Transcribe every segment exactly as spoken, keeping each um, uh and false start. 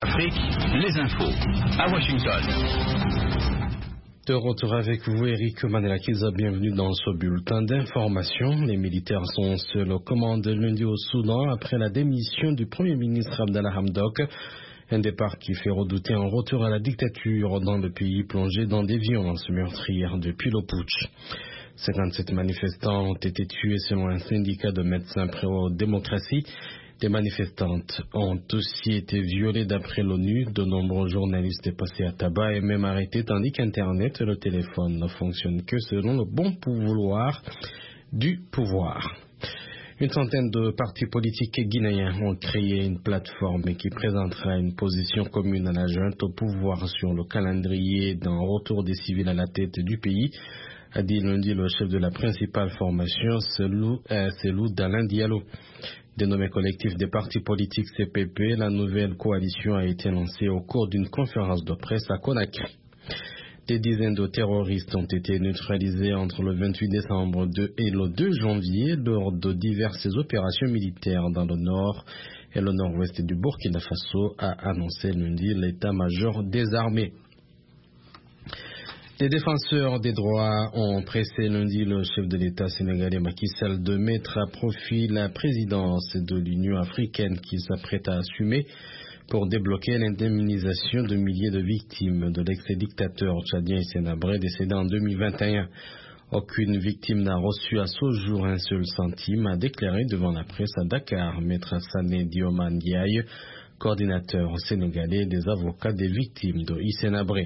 Afrique, les infos à Washington. De retour avec vous, Eric Manelakiza, bienvenue dans ce bulletin d'information. Les militaires sont seuls aux commandes lundi au Soudan après la démission du Premier ministre Abdallah Hamdok. Un départ qui fait redouter un retour à la dictature dans le pays plongé dans des violences meurtrières depuis le putsch. cinquante-sept manifestants ont été tués selon un syndicat de médecins pro-démocratie. Des manifestantes ont aussi été violées d'après l'ONU. De nombreux journalistes passés à tabac et même arrêtés, tandis qu'Internet et le téléphone ne fonctionnent que selon le bon vouloir du pouvoir. Une centaine de partis politiques guinéens ont créé une plateforme qui présentera une position commune à la junte au pouvoir sur le calendrier d'un retour des civils à la tête du pays, a dit lundi le chef de la principale formation, Selou, euh, Selou Dalin Diallo. Dénommé collectif des partis politiques C P P, la nouvelle coalition a été lancée au cours d'une conférence de presse à Conakry. Des dizaines de terroristes ont été neutralisés entre le vingt-huit décembre et le deux janvier lors de diverses opérations militaires dans le nord et le nord-ouest du Burkina Faso, a annoncé lundi l'état-major des armées. Les défenseurs des droits ont pressé lundi le chef de l'État sénégalais Macky Sall de mettre à profit la présidence de l'Union africaine qu'il s'apprête à assumer pour débloquer l'indemnisation de milliers de victimes de l'ex-dictateur tchadien Hissène Habré décédé en deux mille vingt et un. Aucune victime n'a reçu à ce jour un seul centime, a déclaré devant la presse à Dakar Maître Sané Dioman Ndiaye, coordinateur sénégalais des avocats des victimes de Hissène Habré.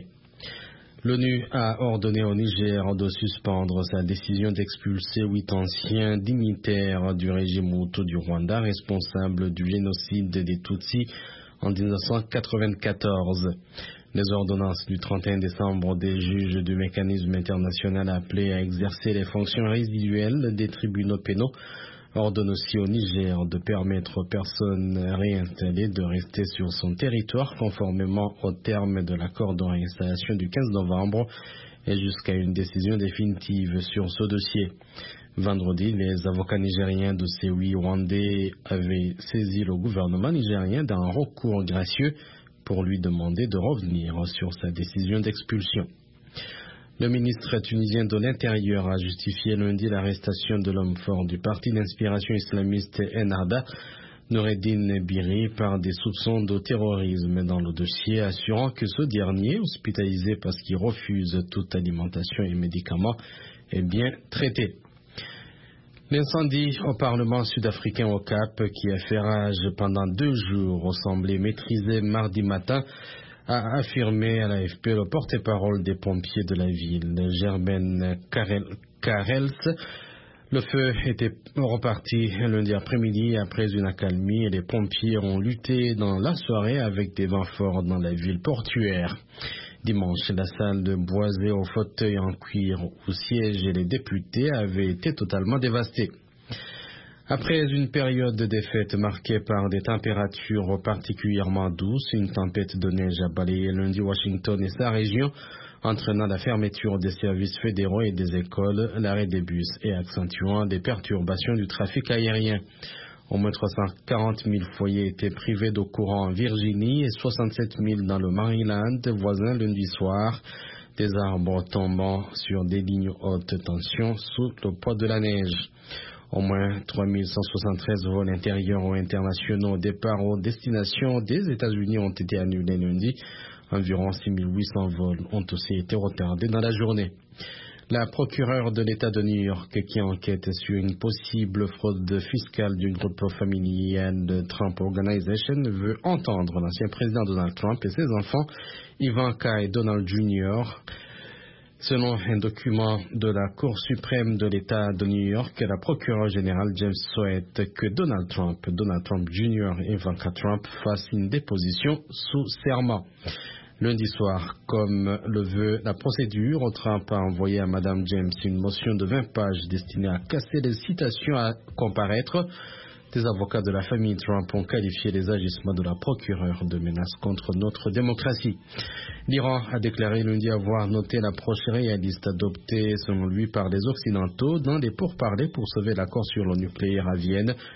L'ONU a ordonné au Niger de suspendre sa décision d'expulser huit anciens dignitaires du régime Hutu du Rwanda responsables du génocide des Tutsis en mille neuf cent quatre-vingt-quatorze. Les ordonnances du trente et un décembre des juges du mécanisme international appelés à exercer les fonctions résiduelles des tribunaux pénaux ordonne aussi au Niger de permettre aux personnes réinstallées de rester sur son territoire conformément au terme de l'accord de réinstallation du quinze novembre et jusqu'à une décision définitive sur ce dossier. Vendredi, les avocats nigériens de ces huit Rwandais avaient saisi le gouvernement nigérien d'un recours gracieux pour lui demander de revenir sur sa décision d'expulsion. Le ministre tunisien de l'Intérieur a justifié lundi l'arrestation de l'homme fort du parti d'inspiration islamiste Ennahda, Noureddine Biri, par des soupçons de terrorisme dans le dossier, assurant que ce dernier, hospitalisé parce qu'il refuse toute alimentation et médicaments, est bien traité. L'incendie au Parlement sud-africain au Cap, qui a fait rage pendant deux jours, semblait maîtrisé mardi matin, a affirmé à l'A F P le porte-parole des pompiers de la ville, Germaine Karels. Le feu était reparti lundi après-midi après une accalmie et les pompiers ont lutté dans la soirée avec des vents forts dans la ville portuaire. Dimanche, la salle de boisée aux fauteuils en cuir où siègent les députés avait été totalement dévastée. Après une période de défaite marquée par des températures particulièrement douces, une tempête de neige a balayé lundi Washington et sa région, entraînant la fermeture des services fédéraux et des écoles, l'arrêt des bus et accentuant des perturbations du trafic aérien. Au moins trois cent quarante mille foyers étaient privés d'eau courant en Virginie et soixante-sept mille dans le Maryland voisin lundi soir, des arbres tombant sur des lignes haute tension sous le poids de la neige. Au moins trois mille cent soixante-treize vols intérieurs ou internationaux au départ ou destination des États-Unis ont été annulés lundi. Environ six mille huit cents vols ont aussi été retardés dans la journée. La procureure de l'État de New York, qui enquête sur une possible fraude fiscale du groupe familial de Trump Organization, veut entendre l'ancien président Donald Trump et ses enfants, Ivanka et Donald junior Selon un document de la Cour suprême de l'État de New York, la procureure générale James souhaite que Donald Trump, Donald Trump junior et Ivanka Trump fassent une déposition sous serment. Lundi soir, comme le veut la procédure, Trump a envoyé à Mme James une motion de vingt pages destinée à casser les citations à comparaître. Des avocats de la famille Trump ont qualifié les agissements de la procureure de menace contre notre démocratie. L'Iran a déclaré lundi avoir noté l'approche réaliste adoptée selon lui par les Occidentaux dans les pourparlers pour sauver l'accord sur le nucléaire à Vienne,